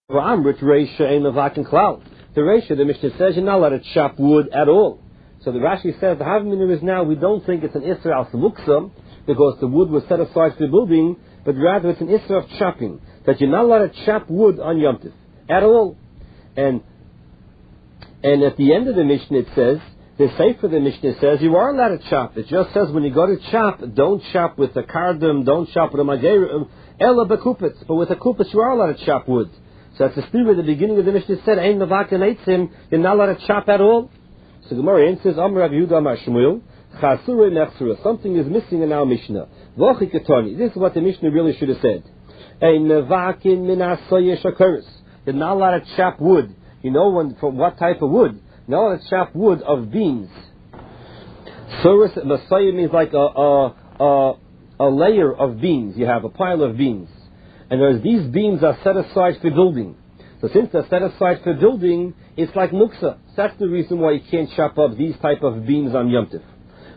Amrit Reisha Ein Levakin Klal. The Reisha, the Mishnah says, you're not allowed to chop wood at all. So the Rashi says the Havamina is now, we don't think it's an Isra al Muksa, because the wood was set aside for building, but rather it's an Isra of chopping, that you're not allowed to chop wood on Yom Tov at all. And at the end of the Mishnah it says, the Sefer of the Mishnah says you are allowed to chop. It just says when you go to chop, don't chop with a kardom, don't chop with a magera, ela bekupitz. But with a kupitz you are allowed to chop wood. So that's the spirit at the beginning of the Mishnah said, Ein Levakin Eitzim, you're not allowed to chop at all. So Gemara says, Amar Rav Yehuda Amar Shmuel, Chasura Nechsura, something is missing in our Mishnah. Vochi Ketoni, this is what the Mishnah really should have said. Ein Levakin Min Asoyesh Akaris, you're not allowed to chop wood. You know from what type of wood? You're not allowed to chop wood of beams. Surus Masayah means like a layer of beams. You have a pile of beams. And whereas these beams are set aside for building. So since they're set aside for building, it's like muksa. That's the reason why you can't chop up these type of beams on Yom Tov.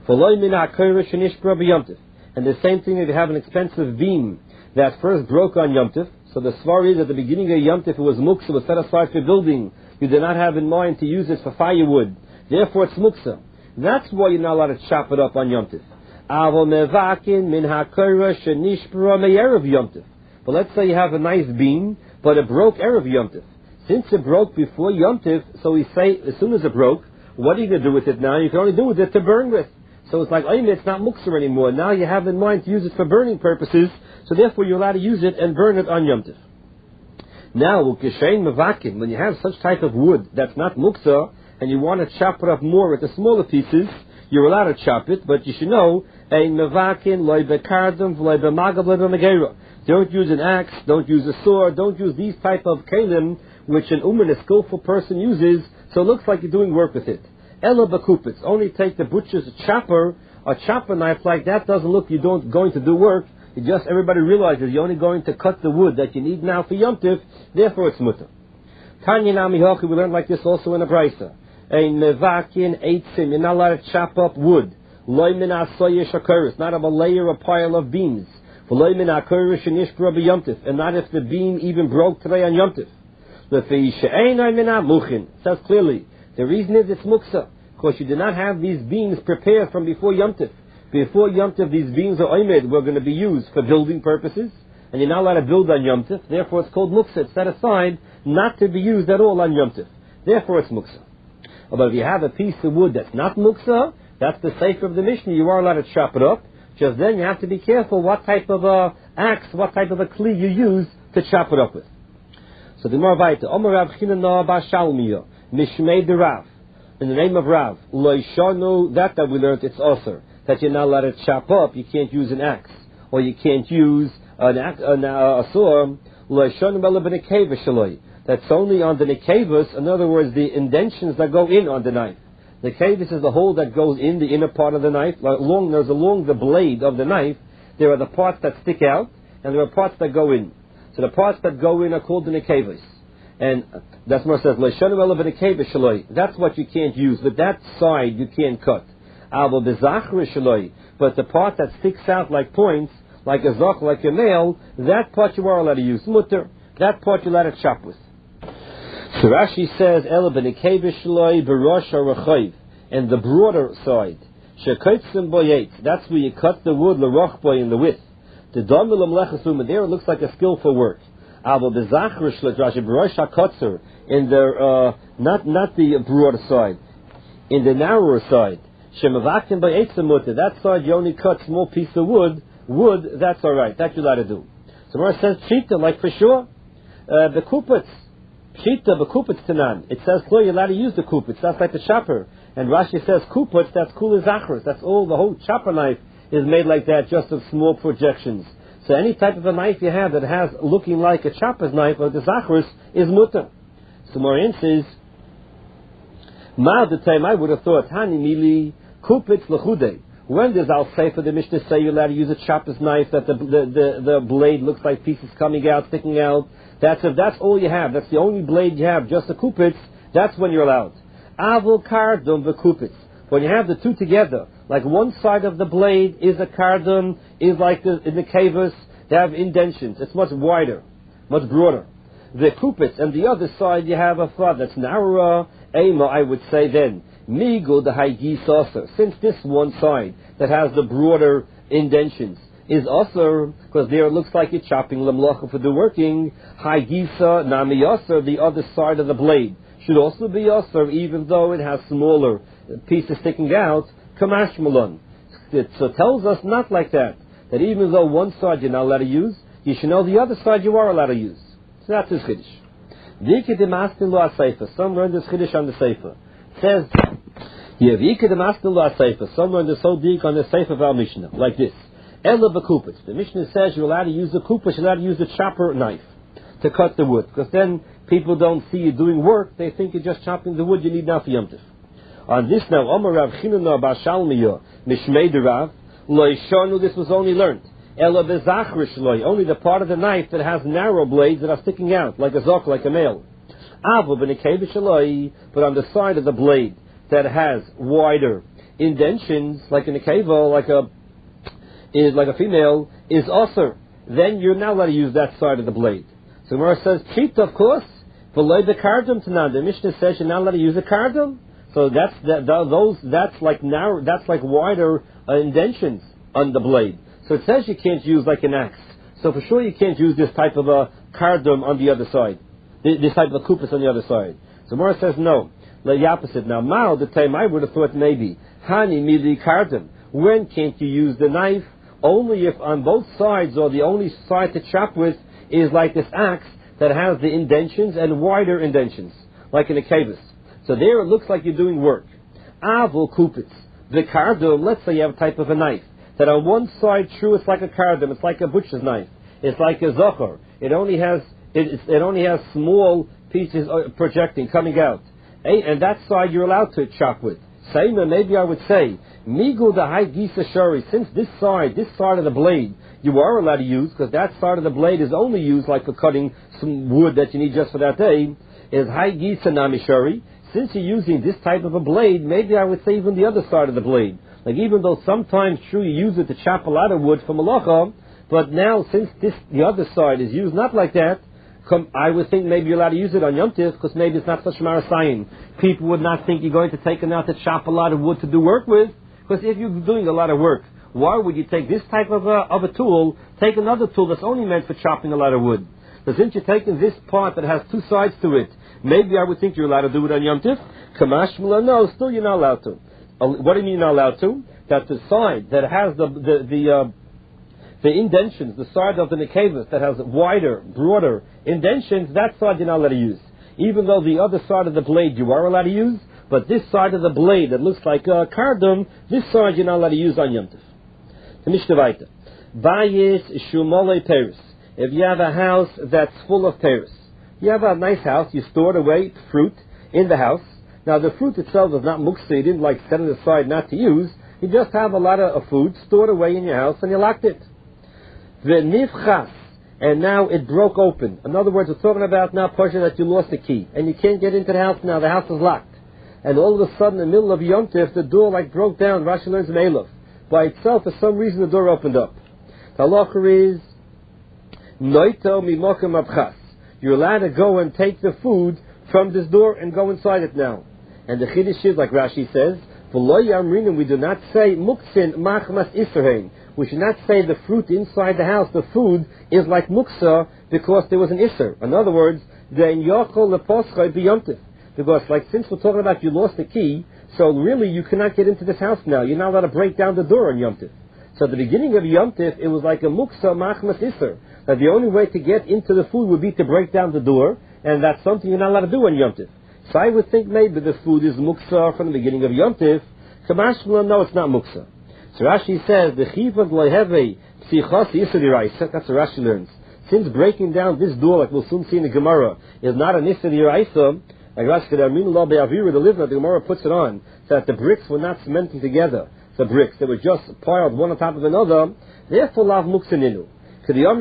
And the same thing if you have an expensive beam that first broke on Yom Tov. So the svar is at the beginning of Yom Tov it was muksa, was set aside for building. You did not have in mind to use it for firewood. Therefore it's muksa. That's why you're not allowed to chop it up on Yom Tov. But let's say you have a nice beam, but it broke Erev Yom Tov. Since it broke before Yom Tov, so we say, as soon as it broke, what are you going to do with it now? You can only do with it to burn with. So it's like, it's not mukser anymore. Now you have in mind to use it for burning purposes, so therefore you're allowed to use it and burn it on Yom Tov. Now, when you have such type of wood that's not mukser, and you want to chop it up more with the smaller pieces, you're allowed to chop it, but you should know, don't use an axe, don't use a sword, don't use these type of kalim which an a skillful person uses, so it looks like you're doing work with it. Ela bakupitz, only take the butcher's chopper, a chopper knife like that doesn't look you don't going to do work, it just everybody realizes you're only going to cut the wood that you need now for Yom Tov, therefore it's mutter. Tanya Nami Hochi, we learn like this also in a brisa. Ein mevakin eitzim, you're not allowed to chop up wood. Loy min asoyesh akaris, not of a layer or pile of beams. And not if the beam even broke today on Yom Tov. It says clearly, the reason is it's muksa, because you did not have these beams prepared from before Yom Tov. Before Yom Tov, these beams are oimed, were going to be used for building purposes, and you're not allowed to build on Yom Tov, therefore it's called muksa. It's set aside not to be used at all on Yom Tov. Therefore it's muksa. But if you have a piece of wood that's not muksa, that's the sefer of the Mishnah, you are allowed to chop it up. Just then you have to be careful what type of axe, what type of a kli you use to chop it up with. So the more vaita, Omer Rav Chinana Bar Shalmiya, Mishmei de Rav, in the name of Rav, Lo Yishanu, that we learned it's also, that you're not allowed to chop up, you can't use an axe, or you can't use a sword, Lo Yishanu Bela B'Nekeva Shaloi, that's only on the nekevas, in other words, the indentions that go in on the knife. The kevis is the hole that goes in the inner part of the knife. Along the blade of the knife, there are the parts that stick out, and there are parts that go in. So the parts that go in are called the nekevas. And that's what it says, that's what you can't use. But that side you can't cut. But the part that sticks out like points, like a zach, like a nail, that part you are allowed to use. Mutter, that part you're allowed to chop with. So Rashi says, and the broader side, that's where you cut the wood, in the width. There it looks like a skillful work. In the not the broader side, in the narrower side, that side you only cut small piece of wood, that's alright, that you're allowed to do. So Mara says, Pshita, like for sure, the kupitz, Pshita b'kupitz tanan. It says clearly you're allowed to use the kupitz. That's like the chopper. And Rashi says kupitz. That's kula zachris. That's all. The whole chopper knife is made like that, just of small projections. So any type of a knife you have that has looking like a chopper's knife or the zachris is mutter. So Morin says, the time I would have thought hani mili kupitz lechude. When does Al Sefer the Mishnah say you're allowed to use a chopper's knife that the blade looks like pieces coming out, sticking out? That's if that's all you have. That's the only blade you have, just a kupitz. That's when you're allowed. Avol kardon v'kupitz. When you have the two together, like one side of the blade is a kardon, is like in the kavus, they have indentions. It's much wider, much broader. the kupitz, and the other side you have a flood that's narrower, ema, I would say then, migu the haigis also, since this one side that has the broader indentions is also, because there it looks like you're chopping lemlacha for the working, haigisa nami also, the other side of the blade should also be also, even though it has smaller pieces sticking out, kamash malon. It tells us not like that even though one side you're not allowed to use, you should know the other side you are allowed to use. So that's his chiddush. Some learn this chiddush on the sefer. Says, some learn this whole dik on the sefer of our Mishnah, like this. Ela b'kupitz. The Mishnah says you're allowed to use the kupitz, you're allowed to use the chopper knife to cut the wood, because then people don't see you doing work, they think you're just chopping the wood you need now for Yom Tov. On this now, Omer Rav Chinana bar Shalmiya, Mishmei de Rav, this was only learned. Only the part of the knife that has narrow blades that are sticking out, like a zok, like a male. But on the side of the blade that has wider indentions, like in a keva, like a female, is also, then you're not allowed to use that side of the blade. So Gemara says, cheat, of course, below the kardum tanan. The Mishnah says you're not allowed to use a kardum. So that's like narrow, that's like wider indentions on the blade. So it says you can't use like an axe. So for sure you can't use this type of a kardum on the other side. This type of kupus on the other side. So Mora says no. The opposite. Now, Mao, the time I would have thought maybe, Hani mili kardum. When can't you use the knife? Only if on both sides, or the only side to chop with, is like this axe that has the indentions and wider indentions, like in a kavis. So there it looks like you're doing work. Avul kupitz. The kardum, let's say you have a type of a knife, that on one side, true, it's like a kardum, it's like a butcher's knife, it's like a zochar. It only has small pieces projecting, coming out. And that side you're allowed to chop with. Saima, maybe I would say, migu the high gisa shari, since this side of the blade, you are allowed to use, because that side of the blade is only used like for cutting some wood that you need just for that day, is high gisa nami shari. Since you're using this type of a blade, maybe I would say even the other side of the blade. Like even though sometimes true you use it to chop a lot of wood for malacha, but now since the other side is used not like that, I would think maybe you're allowed to use it on Yom Tov, because maybe it's not such marasayin. People would not think you're going to take it out to chop a lot of wood to do work with, because if you're doing a lot of work, why would you take this type of a tool, take another tool that's only meant for chopping a lot of wood? But since you're taking this part that has two sides to it, maybe I would think you're allowed to do it on Yom Tov. Kamash Mula, no, still you're not allowed to. What do you mean you're not allowed to? That the side that has the indentions, the side of the nekevus that has wider, broader indentions, that side you're not allowed to use. Even though the other side of the blade you are allowed to use, but this side of the blade that looks like a kardum, this side you're not allowed to use on Yom Tov. The Mishnah Vayta. Bayis shumolei peris. If you have a house that's full of peris, you have a nice house, you stored away fruit in the house. Now the fruit itself is not muksa, you didn't like set it aside not to use. You just have a lot of food stored away in your house and you locked it. V'nifchas, and now it broke open. In other words, we're talking about now portion that you lost the key and you can't get into the house now. The house is locked, and all of a sudden, in the middle of Yom Tov, the door like broke down. Rashi learns in Eilov. By itself, for some reason, the door opened up. The halacha is noito mimokem abchas. You're allowed to go and take the food from this door and go inside it now. And the chiddush is, like Rashi says, v'lo yamrinim, we do not say muksin machmas isrein. We should not say the fruit inside the house, the food, is like muksa because there was an isser. In other words, the inyakol leposchai b'yomtiv. Because, like, since we're talking about you lost the key, so really you cannot get into this house now. You're not allowed to break down the door on Yom Tov. So at the beginning of Yom Tov, it was like a muksa machmas isser. That the only way to get into the food would be to break down the door, and that's something you're not allowed to do on Yom Tov. So I would think maybe the food is muksa from the beginning of Yom Tov. Kamashmala, no, it's not muksa. So Rashi says, the chivas loiheve psichas yisur. That's what Rashi learns. Since breaking down this door, like we'll soon see in the Gemara, is not an isur yiraisa, like Rashi said, the Gemara puts it on, so that the bricks were not cementing together. The bricks, they were just piled one on top of another. Therefore, lav muksaninu. That's the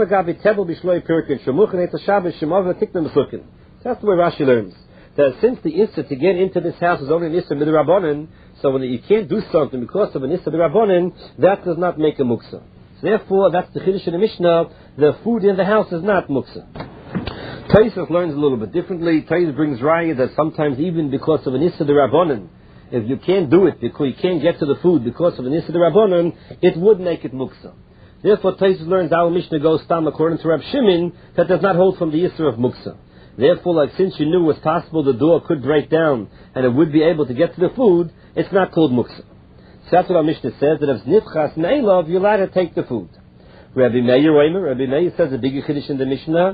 way Rashi learns. That since the issa to get into this house is only an issa midrabanan, so when you can't do something because of an issa midrabanan, that does not make a muksa. So therefore, that's the chiddush in the Mishnah. The food in the house is not muksa. Taisus learns a little bit differently. Taisus brings raya that sometimes even because of an Issa de Rabbanan, if you can't do it, because you can't get to the food because of an Issa de Rabbanan, it would make it muksa. Therefore, Taisus learns our Mishnah goes tam according to Rab Shimon that does not hold from the Issa of muksa. Therefore, like since you knew it was possible the door could break down and it would be able to get to the food, it's not called muksa. So that's what our Mishnah says, that if nifchas me'elav, you're allowed to take the food. Rabbi Meir says a bigger chiddush in the Mishnah.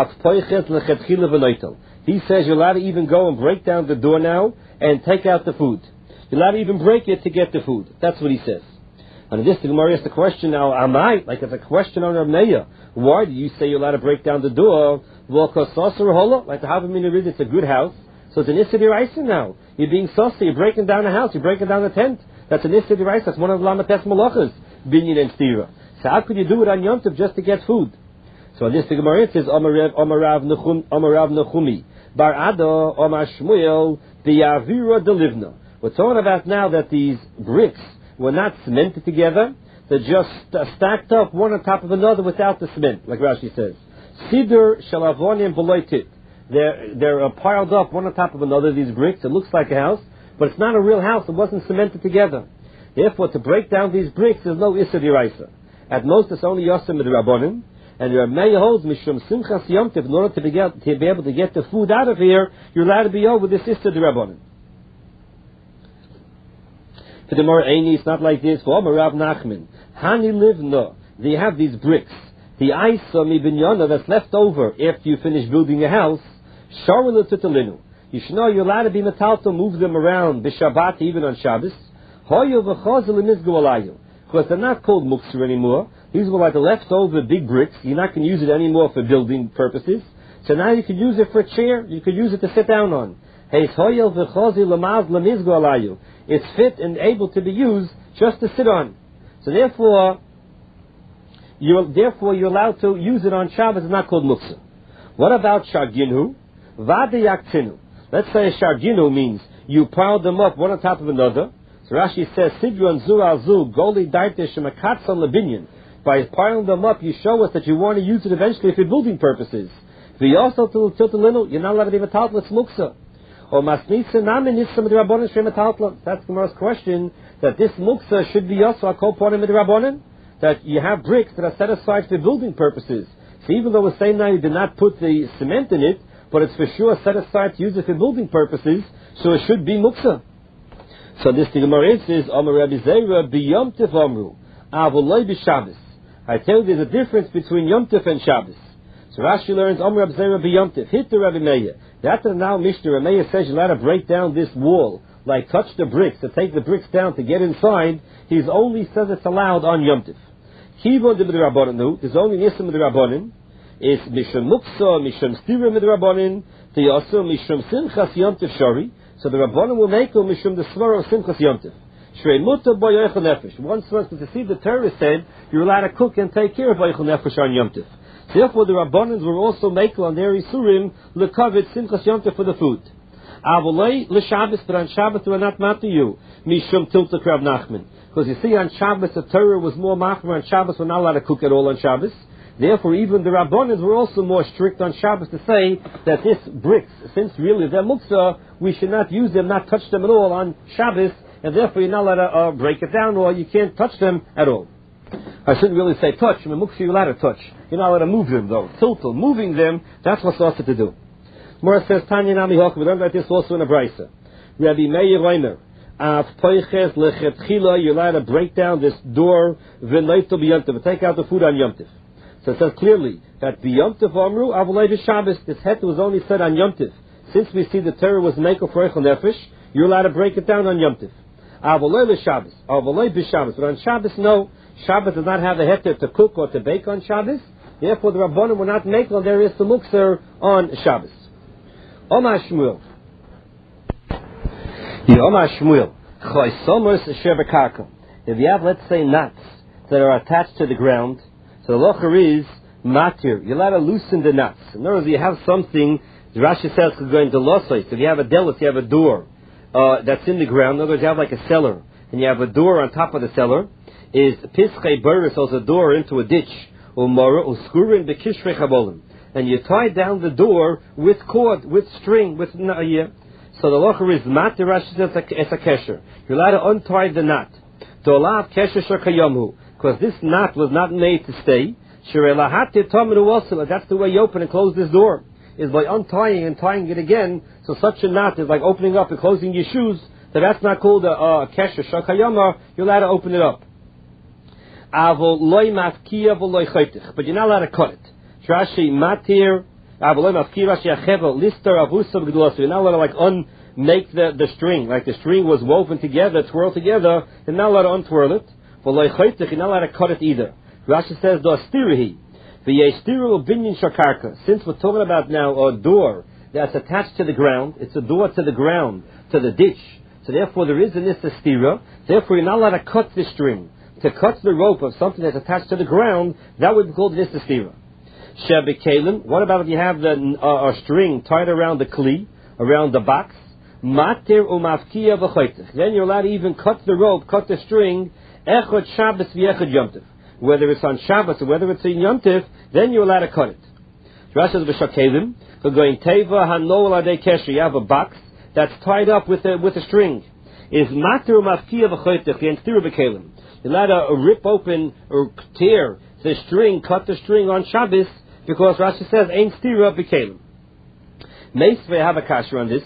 He says you're allowed to even go and break down the door now and take out the food. You're allowed to even break it to get the food. That's what he says. And this the Gemara asks the question now. Like it's a question on Rabbi Meir. Why do you say you're allowed to break down the door? Well, like the Havamina reads, it's a good house, so it's an Issa d'Oraisa now. You're being saucy. You're breaking down a house. You're breaking down a tent. That's an Issa d'Oraisa. That's one of the Lamates Malachas, Binyan and Stira. So how could you do it on Yom Tov just to get food? So on this the Gemara says, Omarav Nechumi, Bar Ada, Omar Shmuel, the Yavira de Livna. We're talking about now that these bricks were not cemented together, they're just stacked up one on top of another without the cement, like Rashi says. Siddur Shalavonim Beloitit. They're piled up one on top of another, these bricks. It looks like a house, but it's not a real house. It wasn't cemented together. Therefore, to break down these bricks, there's no Issa d'Oraisa. At most, it's only Yosem Rabbanim, and Reb Meir holds Mishum Simchas Yom Tov. In order to be able to get the food out of here, you're allowed to be over this Issa Rabbanim. For the more Eini, it's not like this. For Rav Nachman, Hani Livna, they have these bricks. The Isa Mi Binyana that's left over after you finish building a house, Sharula Tutalinu. You should know you're allowed to be metal to move them around B'Shabbat, even on Shabbos. Hoyo v'chozel imizgu alayu. Because they're not called muktzah anymore. These were like the leftover big bricks. You're not going to use it anymore for building purposes. So now you can use it for a chair. You could use it to sit down on. It's fit and able to be used just to sit on. So therefore you're allowed to use it on Shabbos. It's not called muktzah. What about sharginu? V'adayaktinu. Let's say sharginu means you pile them up one on top of another. So Rashi says, Sidron zu al zu, goli daite shemakatzon lebinyan. By piling them up, you show us that you want to use it eventually for building purposes. V'yosel tiltalinu, you're not allowed to be metaltla, it's muksa. Or masnitza namin nissa midrabanan shemataltla. That's the Gemara's question, that this muksa should be yosel akol ponim midrabanan, that you have bricks that are set aside for building purposes. So even though we're saying now you did not put the cement in it, but it's for sure set aside to use it for building purposes, so it should be muksa. So this the Gemara says, Amar Rabbi Zera b'Yom Tov Amru, Avoloi b'Shabbos. I tell you there's a difference between Yom Tov and Shabbos. So Rashi learns, Amar Rabbi Zera b'Yom Tov. Hit the Rabbi Meir. That's now Mishnah. Rabbi Meir says you're allowed to break down this wall, like touch the bricks, to take the bricks down to get inside. He only says it's allowed on Yom Tov. Kivon de b'Drabbanan, there's only Nisim b'Drabbanan. It's Mishum Muksa, Mishum Stira b'Drabbanan, Tiyasa, Mishum Simchas Yom Tov Shari. So the Rabbanim will make Mishum the Svara of Simchas Yom Tov. Shrei Muta B'Yochel Nefesh. One source to see the Torah said you're allowed to cook and take care of B'Yochel Nefesh on Yom Tov. Therefore, the Rabbanans were also making on their Isurim L'Kavit Simchas Yom Tov for the food. Avolei L'Shabbos, but on Shabbos they were not matu you. Mishum Tilta Rav Nachman. Because you see, on Shabbos the Torah was more machmer. On Shabbos we're not allowed to cook at all on Shabbos. Therefore, even the Rabbanans were also more strict on Shabbos to say that this bricks, since really they're muktzah, we should not use them, not touch them at all on Shabbos, and therefore you're not allowed to break it down, or you can't touch them at all. I shouldn't really say touch. I mean, muktzah you're allowed to touch. You're not allowed to move them, though. Tiltal, moving them, that's what's also to do. Mora says, Tanya Nami Hok, we learned about this also in a Brisa. Rabbi Meir Reimer, Av Poiches Lechetchila, you're allowed to break down this door, V'neitel b'Yom Tov, take out the food on Yom Tov. So it says clearly that the Yom Tov Amru Avolei b'Shabbos. This het was only said on Yom Tov. Since we see the Torah was Mekel for Eichel Nefesh, you're allowed to break it down on Yom Tov. Avolei b'Shabbos, Avolei b'Shabbos. But on Shabbos, no. Shabbos does not have a heter to cook or to bake on Shabbos. Therefore, the Rabbanim were not Mekel. There is the mukser on Shabbos. Omar Shmuel. Omar Shmuel. Choisomos shebekarka. If you have, let's say, nuts that are attached to the ground. So the locher is matir. You're allowed to loosen the nuts. In other words, you have something, Rashi says, going to losais. If you have a delis, you have a door that's in the ground. In other words, you have like a cellar, and you have a door on top of the cellar. Is pischei boris, also a door into a ditch. Umara uskurin bekishrei chabolim. and you tie down the door with cord, with string, with na'iyah. So the locher is mat, the Rashi says it's a kesher. You're allowed to untie the knot. To allow kesher shakayamu, because this knot was not made to stay. That's the way you open and close this door, is by untying and tying it again. So such a knot is like opening up and closing your shoes. So that's not called a kesher shakayama. You're allowed to open it up. But you're not allowed to cut it. Rashi matir. You're not allowed to like unmake the string, like the string was woven together, twirled together. You're not allowed to untwirl it. You're not allowed to cut it either. Rashi says since we're talking about now a door that's attached to the ground, it's a door to the ground, to the ditch. So therefore there is an istira. Therefore you're not allowed to cut the string. To cut the rope of something that's attached to the ground, that would be called an istira. Shebekalim. What about if you have a string tied around the kli, around the box? Matir umafkia v'choytich. Then you're allowed to even cut the rope, cut the string. Echad Shabbos v'echad Yom Tov. Whether it's on Shabbos or whether it's in Yom Tov, then you're allowed to cut it. Rashi says v'shakelim. We're going teva hanol adei kesher. You have a box that's tied up with a string. Is matir umafkia v'choytich the entire bekalim. You're allowed to rip open or tear the string, cut the string on Shabbos, because Rashi says ein stira bekalim. Meisvei have a kasher on this.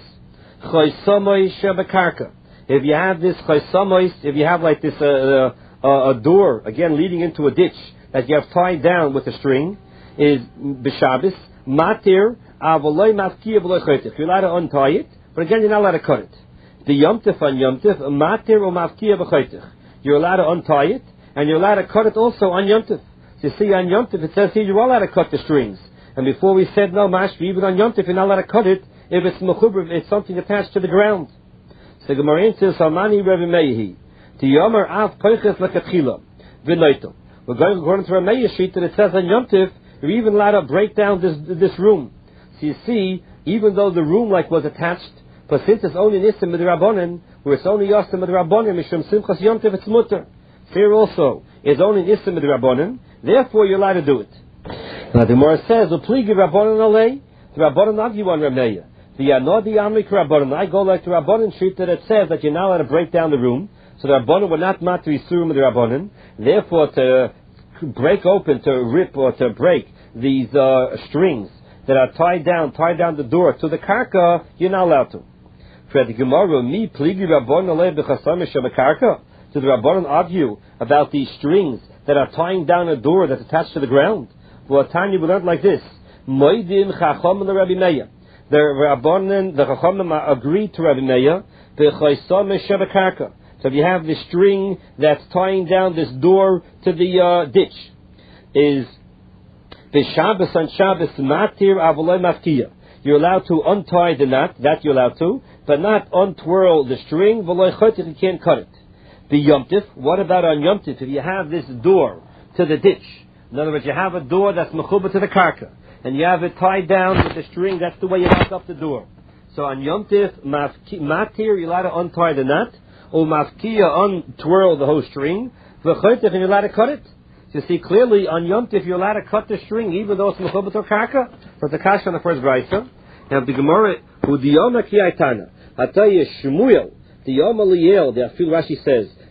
Chaysamoy shebekarka. If you have this chaysamoy, if you have like this a door again leading into a ditch that you have tied down with a string, is b'Shabbos matir avoloi mafkia v'loi chaytich. You're allowed to untie it, but again you're not allowed to cut it. The Yom Tov on Yom Tov matir or mafkia v'chaytich. You're allowed to untie it, and you're allowed to cut it also on Yom Tov. So you see, on Yom Tov it says here you're allowed to cut the strings. And before we said no, mashvi, even on Yom Tov you're not allowed to cut it if it's mechuber, if it's something attached to the ground. So Gemara says, Salmani Rebbe Meir, to Yomer Av Koiches Lekatchila, V'noito. We're going according to Rebbe Meir's sheet that it says on Yom Tov you're even allowed to break down this room. So you see, even though the room like was attached, but since it's only Nisim Midrabanan, where it's only Yosim Midrabanan, Mishum Simchas Yom Tov, it's mutter. Here also is only Nisim Midrabanan, therefore you're allowed to do it. Now the Gemara says, Upligi Rabbanan Alei, the Rabbanan argue on Rameya. The Yanodi Amrik Rabbanan, I go like the Rabbanan sheet that it says that you're not allowed to break down the room, so the Rabbanan were not matri surim with the Rabbanan, therefore to break open, to rip or to break these strings that are tied down the door to the karka, you're not allowed to. For the Gemara, me pligi Rabbanan Alei b'chasam shebekarka. Do the Rabbanan argue about these strings that are tying down a door that's attached to the ground? Well, Tanya, we learned like this. Moedim chacham the Rabbi Meir. The Rabbanan, the chachamim agreed to Rabbi Meir. B'chaysam shebekarka. So if you have this string that's tying down this door to the ditch, is b'Shabbos on Shabbos matir avoloi mafkia. You're allowed to untie the knot, that you're allowed to, but not untwirl the string. V'loi choytich, you can't cut it. The Yom Tov, what about on Yom Tov? If you have this door to the ditch, in other words, you have a door that's mechuba to the karka, and you have it tied down with the string, that's the way you lock up the door. So on Yom Tov, matir, you're allowed to untie the knot, or mafkia, untwirl the whole string, v'choytich, and you're allowed to cut it. So you see, clearly, on Yom Tov, you're allowed to cut the string, even though it's mechuba to karka, for the kasha on the first brayso. Now, the Gemara, who diyoma ki aitana, I tell you, Shmuel, the Yom Aliyel, the Afil Rashi says,